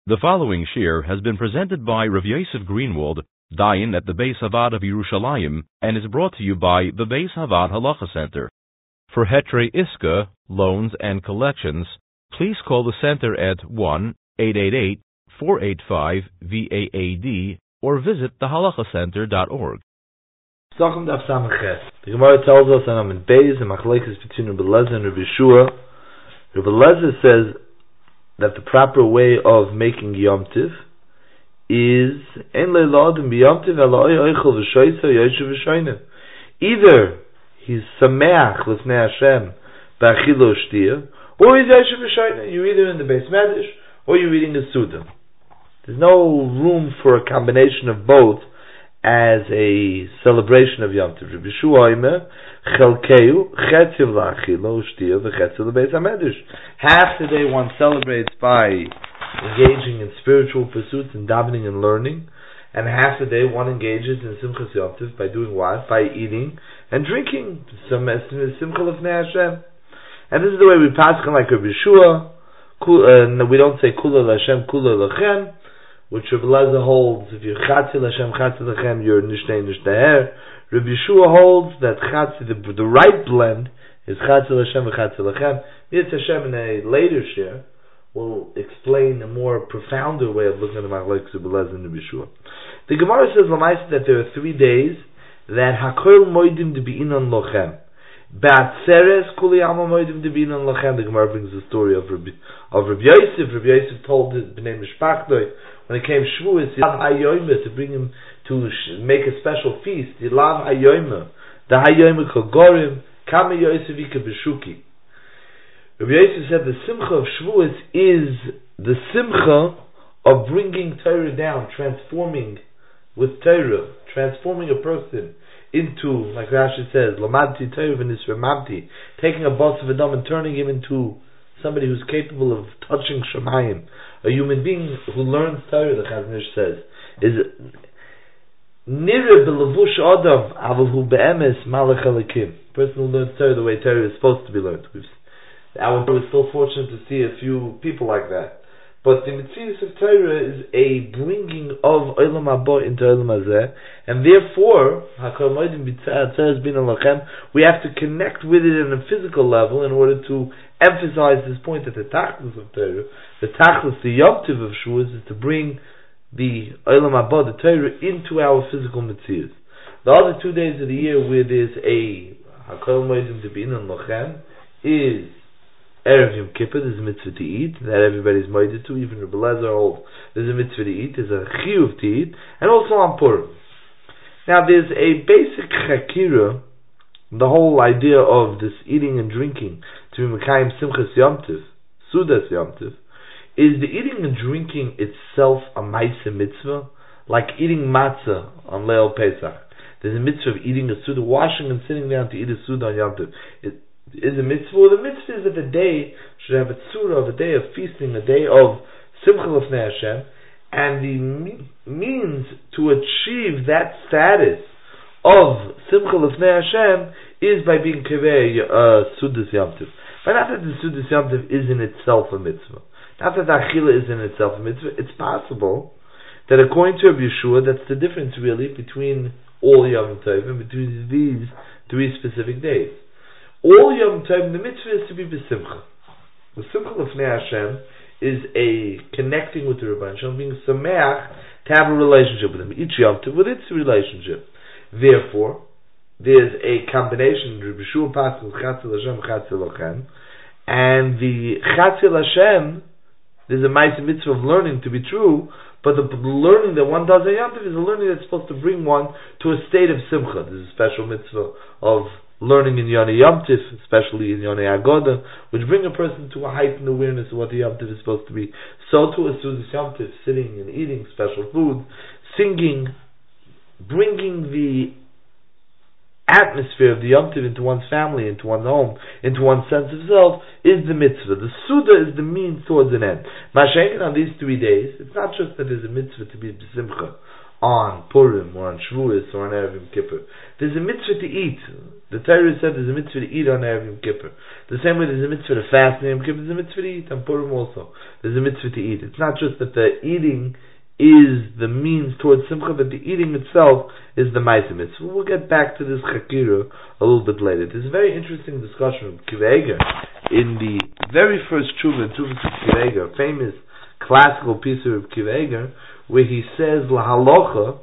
The following shir has been presented by Rav Yosef Greenwald, Dayan at the Beis Havad of Yerushalayim, and is brought to you by the Beis Havad Halacha Center. For Hetrei Iska, loans and collections, please call the center at 1-888-485-VAAD or visit thehalachacenter.org. The Gemara tells us, and I'm in Beis, and Machlekes between Rabbi Eliezer and Rabbi Yeshua. Rabbi Eliezer says that the proper way of making Yom Tiv is either he's Sameach L'fnei Hashem B'achilo Shtir, or he's Yoshev V'shoyneh. You're either in the Beis Medrash or you're reading the Suda. There's no room for a combination of both as a celebration of Yom Tov. Rabbi Yeshua Omer, Chelkeu, Chetziv L'achilo Shtir, V'Chetziv L'Beis HaMedrash. Half the day one celebrates by engaging in spiritual pursuits and davening and learning, and half the day one engages in Simchas Yom Tov by doing what? By eating and drinking. Simcha L'fnei Hashem. And this is the way we pass like Rabbi Yeshua. We don't say Kula L'Hashem, Kula L'Chem, which Rabbi Eliezer holds, if you're Chatzi L'Hashem, Chatzi L'Chem, you're Nishnei Nishteher. Rabbi Yeshua holds that Chatzi, the right blend, is Chatzi L'Hashem, Chatzi L'Chem. Yitz Hashem in a later share will explain a more profounder way of looking at the Machlekes Rabbi Eliezer and Rabbi Yeshua. The Gemara says that there are 3 days that Hakol Moedim Debi'inon Lochem. Ba'atzeres Kuli Alma Moedim Debi'inon Lochem. The Gemara brings the story of Rabbi Yosef. Rabbi Yosef told his Bnei Mishpachtoi, when it came Shavuos, Yilav HaYomer, to bring him to make a special feast. Yilav HaYomer, the HaYomer Kogorim, Kama Yosef Ika B'Shuki. Rabbi Yosef said the Simcha of Shavuos is the Simcha of bringing Torah down, transforming with Torah, transforming a person into, like Rashi says, Lamadti Torah v'nisramamti, taking a boss of Adam and turning him into somebody who's capable of touching Shemayim. A human being who learns Torah, the Chazon Ish says, is Nire b'levush Adam, aval hu be'emes malach elikim. Person who learns Torah the way Torah is supposed to be learned. We're still fortunate to see a few people like that. But the Metzius of Torah is a bringing of Olam Haba into Olam Hazeh, and therefore, we have to connect with it on a physical level in order to emphasize this point that the Tachlis of Torah, the Tachlis, the Yom Tov of Shavuos, is to bring the Olam Haba, the Torah, into our physical Metzius. The other 2 days of the year where there's a Hakol Moedim Debi'inon Lochem is Erev Yom Kippur. There's a mitzvah to eat that everybody's moeded to, even Rabbi Eliezer holds there's a mitzvah to eat, there's a chiyuv to eat, and also on Purim. Now there's a basic chakira, the whole idea of this eating and drinking to be Mekayim Simchas Yom Tov, Sudas Yom Tov, is the eating and drinking itself a ma'aseh mitzvah, like eating matzah on Leil Pesach. There's a mitzvah of eating a suda, washing and sitting down to eat a suda on Yom Tov. Is a mitzvah. Well, the mitzvah is that the day should have a tzura of a day of feasting, a day of Simcha L'fnei Hashem, and the means to achieve that status of Simcha L'fnei Hashem is by being kaveh Sudas Yom Tov. But not that the Sudas Yom Tov is in itself a mitzvah. Not that the Achila is in itself a mitzvah. It's possible that according to Rabbi Yeshua, that's the difference really between all Yom Tov and between these 3 specific days. All Yom Tov, the mitzvah is to be b'simcha. The Simcha L'fnei Hashem is a connecting with the Rebbeinu Shalom, being sameach to have a relationship with him. Each Yom Tov with its relationship. Therefore, there's a combination. Rabbi Yeshua passes Chatzi L'Hashem, Chatzi L'Chem, and the Chatzi L'Hashem, there's a ma'aseh mitzvah of learning to be true, but the learning that one does on Yom Tov is a learning that's supposed to bring one to a state of simcha. There's a special mitzvah of learning in Yonei Yom Tov, especially in Yonei Agoda, which bring a person to a heightened awareness of what the Yom Tov is supposed to be. So to a Sudas Yom Tov, sitting and eating special food, singing, bringing the atmosphere of the Yom Tov into one's family, into one's home, into one's sense of self, is the mitzvah. The Suda is the means towards an end. Mashenkin on these 3 days, it's not just that there's a mitzvah to be b'simcha on Purim or on Shavuos or on Erev Yom Kippur. There's a mitzvah to eat. The Torah said there's a mitzvah to eat on Erev Yom Kippur. The same way there's a mitzvah to fast on Yom Kippur, there's a mitzvah to eat on Purim also. There's a mitzvah to eat. It's not just that the eating is the means towards Simcha, but the eating itself is the Ma'aseh mitzvah. We'll get back to this Chakira a little bit later. There's a very interesting discussion of Kiva Eger in the very first Tshuva, Tshuva of Kiva Eger, a famous classical piece of Kiva Eger, where he says lahalocha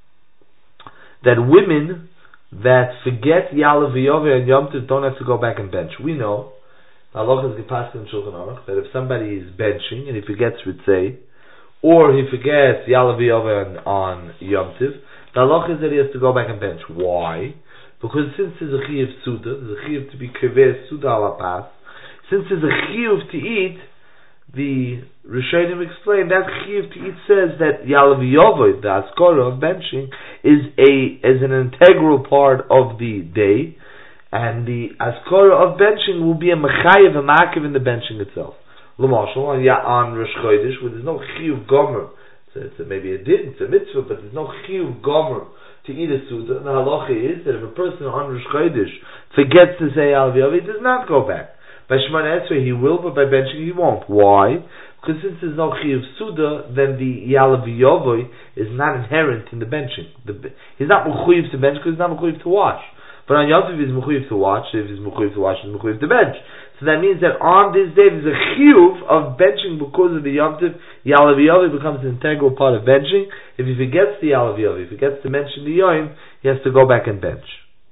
that women that forget Yalav V'Yoveh and Yom Tov don't have to go back and bench. We know halacha is gepased in Shulchan Aruch that if somebody is benching and he forgets Ritzei, or he forgets Yalav V'Yoveh on Yom Tov, the halacha is that he has to go back and bench. Why? Because since there's a chiyuv suda, there's a chiyuv to be kiveh suda ala pas. Since there's a chiyuv to eat, the Rishonim explained that chiyuv to eat says that Yalav V'Yoveh, the askara of benching, is an integral part of the day, and the askara of benching will be a mechayev, a makiv in the benching itself. L'mashal, on Rosh Chodesh, where there's no chiyuv gomer, so it's maybe a din, it's a mitzvah, but there's no chiyuv gomer to eat a suda. The halacha is that if a person on Rosh Chodesh forgets to say Yalav V'Yoveh, he does not go back. By Shemona Esrei he will, but by benching he won't. Why? Because since there's no chiyuv suda, then the Yalav V'Yoveh is not inherent in the benching. He's not mechuyev to bench because he's not mechuyev to wash. But on Yom Tov he's mechuyev to wash. If he's mechuyev to wash, he's mechuyev to bench. So that means that on this day there's a chiyuv of benching because of the Yom Tov. Yalav V'Yoveh becomes an integral part of benching. If he forgets the Yalav V'Yoveh, if he forgets to mention the Yom, he has to go back and bench.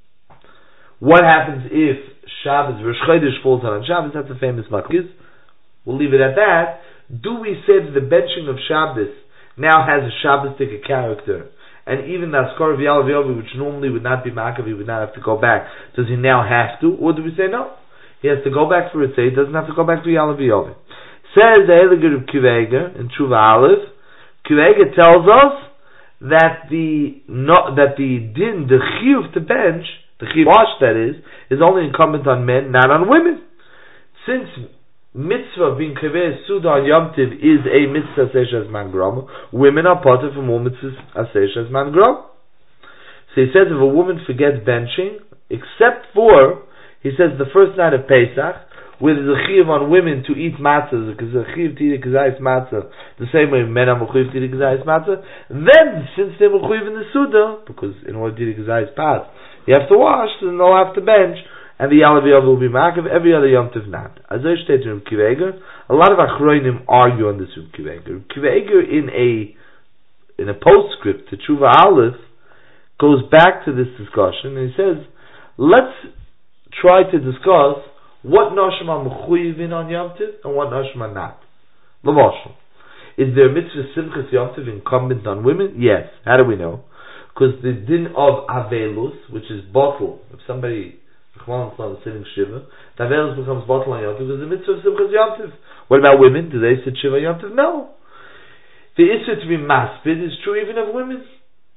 What happens if Shabbos, Rosh Chodesh falls on Shabbos? That's a famous machlokes. We'll leave it at that. Do we say that the benching of Shabbos now has a Shabbos-tic character, and even the Askar of Yalav V'Yoveh, which normally would not be makav, he would not have to go back, does he now have to? Or do we say no? He has to go back for Ritzei, he doesn't have to go back to Yalav V'Yoveh. Says the Heilige of Kiva Eger in Tshuva Aleph, Kiva Eger tells us that the din, the chiyuv to bench, the chiyuv wash that is only incumbent on men, not on women. Since mitzvah being kiveh suda on Yom Tiv is a mitzvah aseh man grom, women are part of a more mitzvah aseh man grom. So he says if a woman forgets benching, except for, he says the first night of Pesach, where there's a chiyuv on women to eat matzah, because there's a chiyuv to eat kazayis matzah, the same way men are mechuyev to eat kazayis matzah, then since they're mechuyev in the suda, because in order to eat kazayis pas, you have to wash, so they'll have to bench, and the Yalav V'Yoveh will be makav, every other Yom Tov not. As I stated in Kiva Eger, a lot of Achronim argue on this with Kiva Eger. Kiva Eger in a postscript to Tshuva Aleph goes back to this discussion, and he says, let's try to discuss what Noshim are mechuyivin on Yom Tov and what Noshim are not. L'moshel, is there a mitzvah Simchas Yom Tov incumbent on women? Yes. How do we know? Because the din of Avelus, which is bottle, if somebody is sitting Shiva, the Avelus becomes bottle on Yom Tov because the mitzvah of Simchas Yom Tov. What about women? Do they sit Shiva Yom Tov? No. The issue to be maspid is true even of women.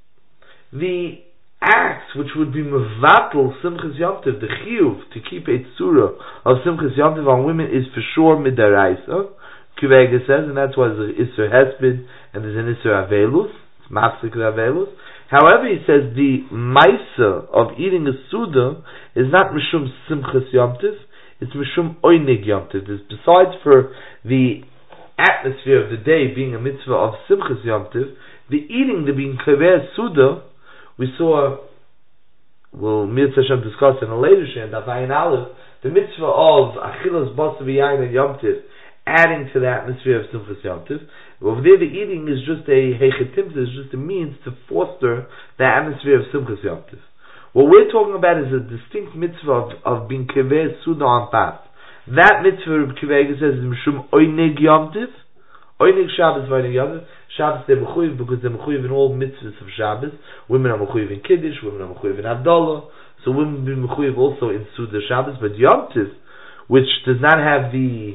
The acts which would be mevatel Simchas Yom Tov, the chiyuv to keep a tzura of Simchas Yom Tov on women is for sure midaraisa. Kiva Eger says, and that's why there's an Isser Hesped and there's an Isser Avelus. It's mafsik Avelus. However, he says the maisa of eating a suda is not mishum Simchas Yom Tov, it's mishum oinig Yom Tov. Besides for the atmosphere of the day being a mitzvah of Simchas Yom Tov, the eating, the being kaveh suda, we saw, we'll Mirza Hashem discuss in a later share, Davayin Aleph, the mitzvah of Achilas Basa V'Yayin and Yom Tov, adding to the atmosphere of Simchas Yom Tov. Over there, the eating is just a hechetim, is just a means to foster the atmosphere of Simchas Yom Tov. What we're talking about is a distinct mitzvah of being kaveh suda on path. That mitzvah, Kiva Eger says, is mishum oinig Yom Tov, oinig Shabbos v'oinig Yom Tov. Shabbos they're mechuyev because they're mechuyev in all mitzvahs of Shabbos. Women are mechuyev in Kiddush, women are mechuyev in Havdalah, so women be mechuyev also in Suda Shabbos. But Yom Tov, which does not have the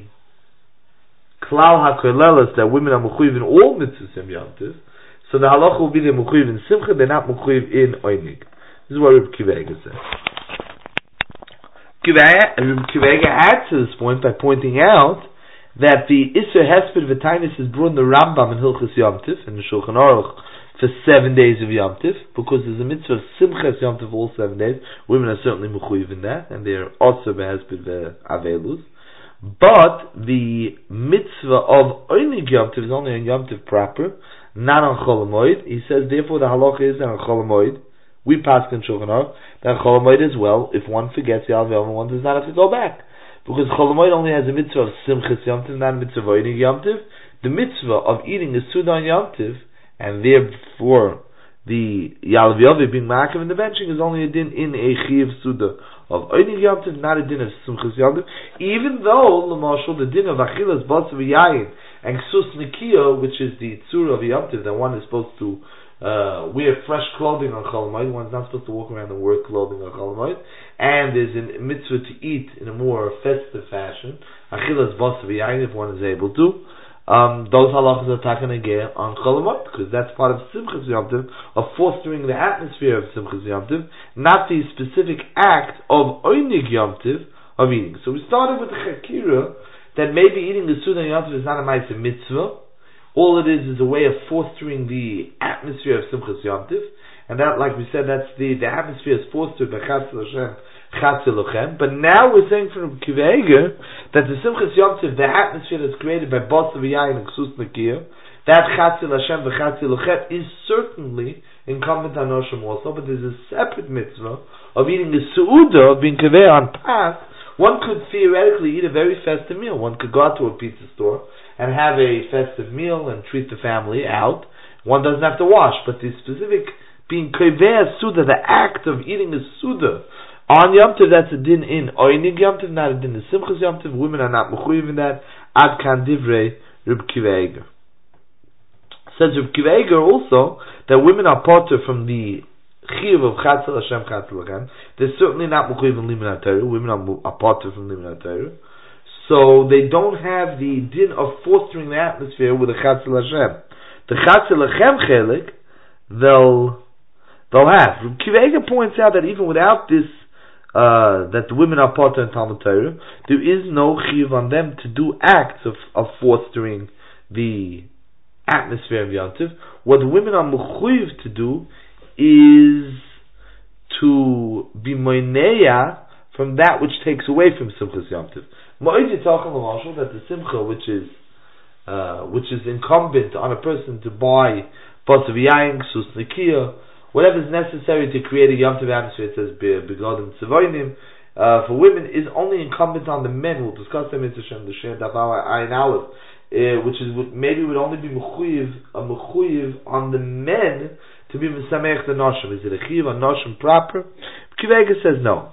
klal hakolelas that women are mechuyev in all mitzvahs of Yom Tov, so the halacha will be they're mechuyev in Simcha, they're not mechuyev in Oinig. This is what Reb Kiva Eger says. Reb Kiva Eger adds to this point by pointing out that the Isser Hesped V'Tainis is brought in the Rambam in Hilchos Yom Tov, in the Shulchan Aruch, for 7 days of Yom Tif, because there's a mitzvah of Simchas Yom Tif all 7 days. Women are certainly mechuyev in that, and they're also behesped avelus. But the mitzvah of Oinig Yom Tif is only on Yom Tif proper, not on Chol HaMoed. He says, therefore, the halacha is that on Chol HaMoed, we pass in Shulchan Aruch, that Chol HaMoed as well, if one forgets the Alvel, one does not have to go back. Because Chol HaMoed only has a mitzvah of Simchas Yom Tif, not a mitzvah of Oinig Yom Tif. The mitzvah of eating a Suda on Yom Tif, and therefore the Yalav Yovi being Ma'akev in the benching, is only a din in a Chiv Suda of Oinig Yom Tif, not a din of Simchas Yom Tif, even though, L'mashal, the din of Achilas Bas V'Yayin and Ksus Nikiyo, which is the Tzura of Yom Tif, that one is supposed to wear fresh clothing on Chol HaMoed, one's not supposed to walk around and wear clothing on Chol HaMoed, and there's a mitzvah to eat in a more festive fashion, Achilas Bas V'Yayin, if one is able to. Those halachas are taken again on Chol HaMoed, because that's part of Simchas Yom Tiv, of fostering the atmosphere of Simchas Yom Tiv, not the specific act of Oinig Yom Tiv of eating. So we started with the Chakira that maybe eating the Suda Yom Tiv is not a Ma'aseh mitzvah. All it is a way of fostering the atmosphere of Simchas Yom Tiv, and that, like we said, that's the atmosphere is fostered by Chatzil Hashem. But now we're saying from Kivei Eger that the Simchas Yom Tiv, the atmosphere that's created by Bas V'Yayin and Ksus Nikiya, that Chatzil Hashem v'Chatzil Lochem is certainly incumbent on Noshim also, but there's a separate mitzvah of eating the Seudah, of being Kivei on Pas. One could theoretically eat a very festive meal. One could go out to a pizza store and have a festive meal and treat the family out. One doesn't have to wash, but the specific being Kivei Seudah, the act of eating a Seudah on Yom Tov, that's a din in Oinig Yom Tov, not a din in Simchas Yom Tov. Women are not mechuyev in that. Ad kan divrei Reb Kivei Eger. Says Reb Kivei Eger also that women are potter from the chiyuv of Chatzil Hashem Chatzil Lochem. They're certainly not mechuyev in Limud HaTorah. Women are potter from Limud HaTorah. So they don't have the din of fostering the atmosphere with the Chatzil Hashem. The Chatzil Lochem chelik, they'll have. Reb Kivei Eger points out that even without this, that the women are potter in Talmud Torah, there is no chiyuv on them to do acts of fostering the atmosphere of Yom Tov. What the women are mechuyev to do is to be moineya from that which takes away from Simchas Yom Tov. Moed Yitzchak l'mashal, that the Simcha which is incumbent on a person to buy Bas V'Yayin, Ksus Nikiya, whatever is necessary to create a Yom Tov atmosphere, it says Begodim Tzevoinim, for women, is only incumbent on the men. We'll discuss them in the Shem Davar Ayin Aleph, which is maybe would only be mechuyev on the men to be mesamech the noshim. Is it a chiyuv on noshim proper? Kivei Eger says no.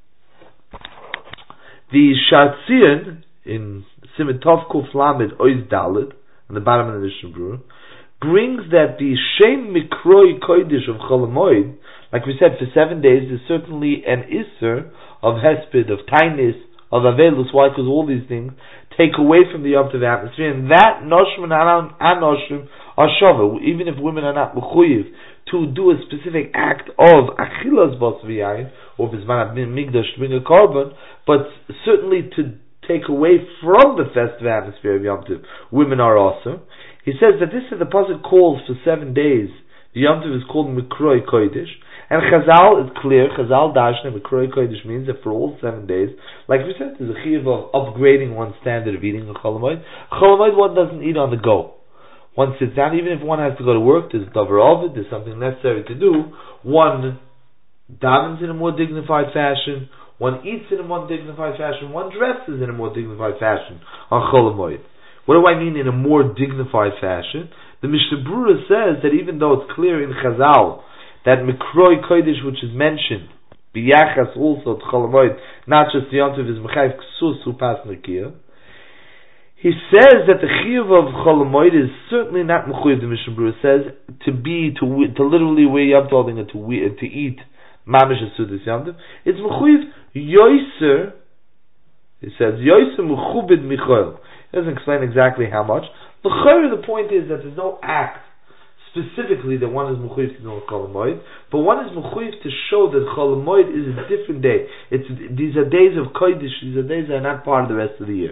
The Shatzion in Siman Tov Kuf Lamed Oiz Dalet on the bottom of the Mishnah Berurah brings that the Shem Mikroi Kodesh of Chol HaMoed, like we said, for 7 days, there's certainly an Isser of Hesped, of Tainis, of Avelus. Why? Because all these things take away from the Yom Tov atmosphere, and that Noshim and Anoshim are Shava. Even if women are not Mechuyev to do a specific act of Achilas Bas V'Yayin, or Bizman Migdash to bring a korban, but certainly to take away from the festive atmosphere of Yom Tov, women are also. He says that this is the pasuk calls for 7 days. The Yom Tov is called Mikroi Kodesh, and Chazal is clear. Chazal Dashna Mikroi Kodesh means that for all 7 days, like we said, there's a chiyuv of upgrading one's standard of eating a Chol HaMoed. Chol HaMoed, one doesn't eat on the go. One sits down, even if one has to go to work. There's davar of it. There's something necessary to do. One davens in a more dignified fashion. One eats in a more dignified fashion. One dresses in a more dignified fashion on Chol HaMoed. What do I mean in a more dignified fashion? The Mishnah Berurah says that even though it's clear in Chazal that Mikroi Kodesh, which is mentioned, B'yachas also to Chol HaMoed, not just the Yom Tov is Mechayiv Ksus who pass Nikiya. He says that the Chiyuv of Chol HaMoed is certainly not Mechuyev. The Mishnah Berurah says to literally wear Yom Tov and to eat Mamish Asudis Yom Tov. It's Mechuyev Yoiser. He says Yoiser Mechubed Michoel. He doesn't explain exactly how much. The point is that there's no act specifically that one is mechuyev to do Chol HaMoed, but one is mechuyev to show that Chol HaMoed is a different day. These are days of Kodesh. These are days that are not part of the rest of the year.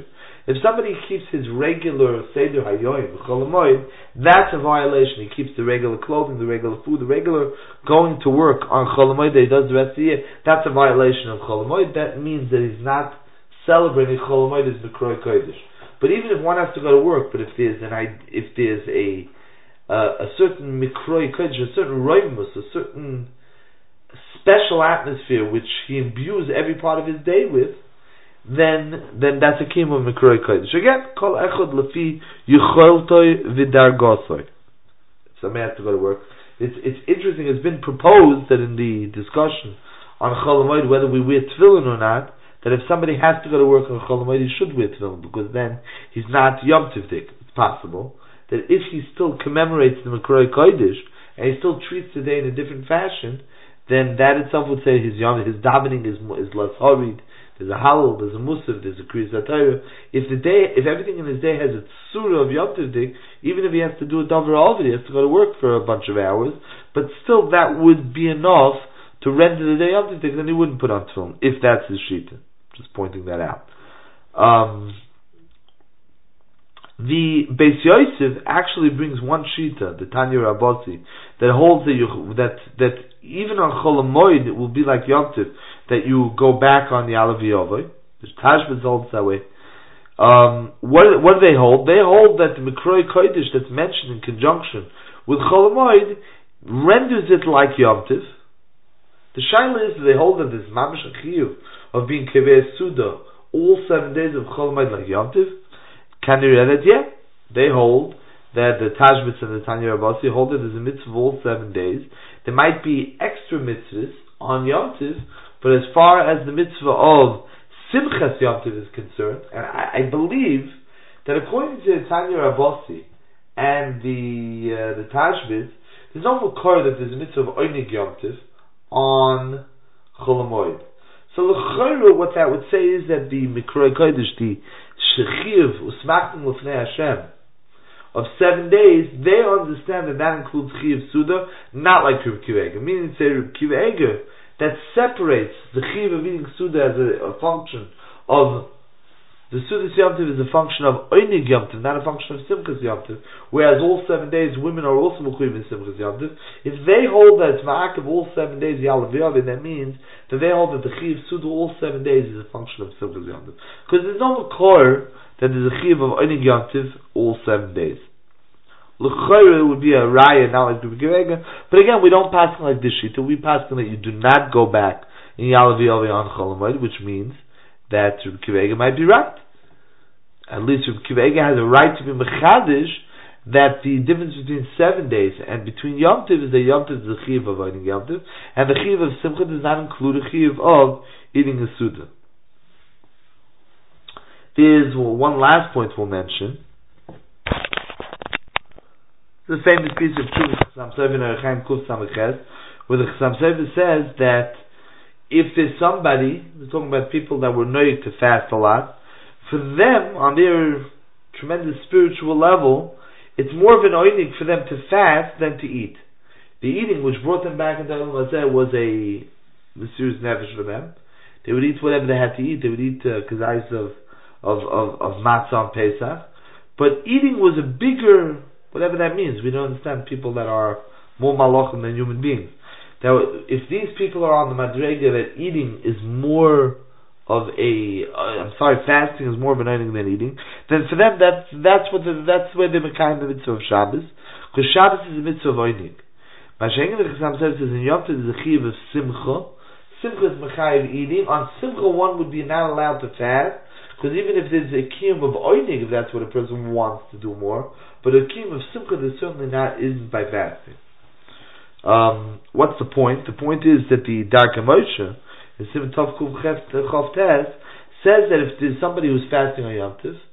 If somebody keeps his regular Seder Hayoim, Chol Hamoed, that's a violation. He keeps the regular clothing, the regular food, the regular going to work on Chol Hamoed that he does the rest of the year. That's a violation of Chol Hamoed. That means that he's not celebrating Chol Hamoed as Mikroi Kodesh. But even if one has to go to work, but if there's a certain Mikroi Kodesh, a certain Roimus, a certain special atmosphere which he imbues every part of his day with, then that's a kiyum of Mikroi Kodesh. Again, kol echad lefi yicholtoi v'dargosoi. Somebody has to go to work. It's interesting. It's been proposed that in the discussion on Chol Hamoed whether we wear tefillin or not, that if somebody has to go to work on Chol Hamoed, he should wear tefillin, because then he's not Yom Tivdik. It's possible that if he still commemorates the Mikroi Kodesh and he still treats the day in a different fashion, then that itself would say his davening is less hurried. There's a halal, there's a musaf, there's a kriyas hatayra. If everything in his day has a surah of Yom Tivdik, even if he has to do a davar alvid, he has to go to work for a bunch of hours, but still that would be enough to render the day Yom Tivdik, then he wouldn't put on tefillin, if that's his shita. Just pointing that out. The Beis Yosef actually brings one shita, the Tanya Rabbosi, that holds that even on Chol Hamoed it will be like Yom Tiv, that you go back on the Alav Yovai. The Tashbetz holds that way. What do they hold? They hold that the Mikroi Kodesh that's mentioned in conjunction with Chol Hamoed renders it like Yom Tiv. The Shaila is that they hold that this Mamash Chiyuv of being Kevei Suda all 7 days of Chol Hamoed like Yom Tiv. Can you read it? Yeah. They hold that the Tashbetz and the Tanya Rabbosi hold that there's a mitzvah of all 7 days. There might be extra mitzvahs on Yom Tiv, but as far as the mitzvah of Simchas Yom Tiv is concerned, and I believe that according to the Tanya Rabbosi and the Tashbetz, there's no makor that there's a mitzvah of Oinig Yom Tiv on Chol Hamoed. So l'chayru, what that would say is that the Mikroi Kodesh, the Shechiv Usmachtim L'fnei Hashem of 7 days, they understand that includes Chiv Suda, not like Reb Akiva Eiger. Meaning, say Reb Akiva Eiger, that separates the Chiv of eating Suda as a function of the Suda Yom Tiv is a function of Oinig Yom Tiv, not a function of Simchas Yom Tiv. Whereas all 7 days, women are also Mechuyev in Simchas Yom Tiv. If they hold that it's Ma'akev all 7 days Yalav Yovin, that means that they hold that the Chiv Suda all 7 days is a function of Simchas Yom Tiv. Because there's no makor that there's a Chiv of Oinig Yom Tiv all 7 days. L'chayre would be a raya, not like the Begirega. But again, we don't pass like this shita. We pass that you do not go back in Yalav Yovin on Chol Hamoed, which means that Reb Akiva Eiger might be right. At least Reb Akiva Eiger has a right to be mechadish that the difference between 7 days and between Yom Tiv is that Yom Tiv is the chiv of eating Yom Tiv, and the chiv of Simcha does not include a chiv of eating a Suda. There's one last point we'll mention. The famous piece of Chuvah Chassam Sofer in Erechaim Kuf Samachez, where the Chassam Sofer says that if there's somebody, we're talking about people that were known to fast a lot, for them, on their tremendous spiritual level, it's more of an oinig for them to fast than to eat. The eating, which brought them back into Olam Hazeh, was a mysterious nefesh for them. They would eat whatever they had to eat. They would eat kazayis of matzah on Pesach. But eating was a bigger, whatever that means. We don't understand people that are more malachim than human beings. Now, if these people are on the madrega that eating is more of fasting is more of an eating than eating, then for them that's where they become the mitzvah of Shabbos, because Shabbos is a mitzvah of eating. Mashengen the Chassam says in Yom Tov is a chiv of Simcha. Simcha is mechayiv eating. On Simcha one would be not allowed to fast, because even if there's a kiyum of eating, if that's what a person wants to do more, but a kiyum of Simcha there's certainly isn't by fasting. What's the point? The point is that the Darkei Moshe, the Simon Tov Kuf Chof Tes, says that if there's somebody who's fasting on Yom Tov,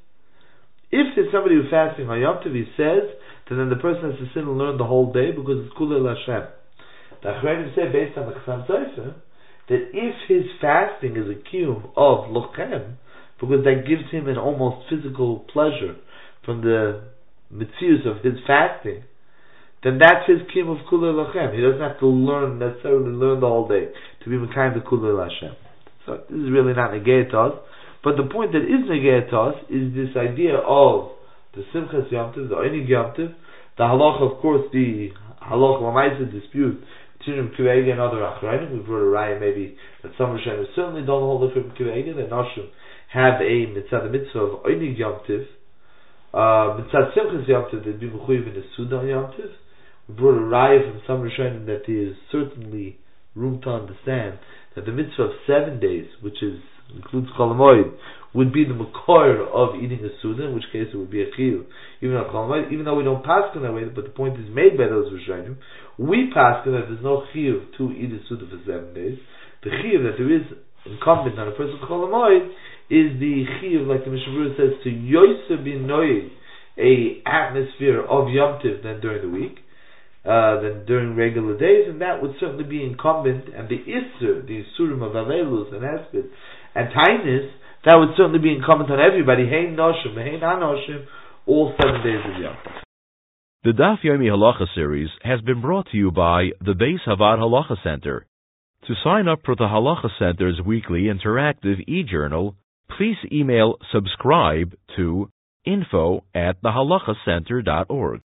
he says that then the person has to sit and learn the whole day because it's Kulei Hashem. The Achronim say, based on the Chassam Sofer, that if his fasting is a kiyum of Lochem, because that gives him an almost physical pleasure from the mitzvahs of his fasting, then that's his kiyum of Kulei Lachem. He doesn't have to necessarily learn the whole day to be Mekayim the Kulei Hashem. So this is really not negated to us, But the point that is negeh to us is this idea of the Simchas Yom Tov, the Einig Yom Tov, the halacha, of course, the halacha l'maisa dispute between Kivega and other Achrayim. We brought a raya maybe that some Rishonim certainly don't hold it from Kivega, that Nashim have a mitzvah of Einig Yom Tov. Mitzvah Simchas Yom Tov, they'd be mechuyev in the Suda Yom Tov. We brought a raya from some Rishonim that there is certainly room to understand that the mitzvah of 7 days, which includes Chol Hamoed, would be the makor of eating a Suda, in which case it would be a chiyuv, even though we don't pass in that way, but the point is made by those Rishonim. We pass that there's no chiyuv to eat a Suda for 7 days. The chiyuv that there is incumbent on a person Chol Hamoed is the chiyuv, like the Mishnah Berurah says, to yoser bin noyeg, a atmosphere of Yom Tov than during the week, than during regular days, and that would certainly be incumbent, and the Isser, the Isurim of Avelus and Hesped and Tainis, that would certainly be incumbent on everybody, Hein Noshim, Hein Hanoshim, all 7 days of Yom Tov. The Daf Yomi Halacha series has been brought to you by the Beis Havad Halacha Center. To sign up for the Halacha Center's weekly interactive e-journal, please email subscribe to info@thehalachacenter.org.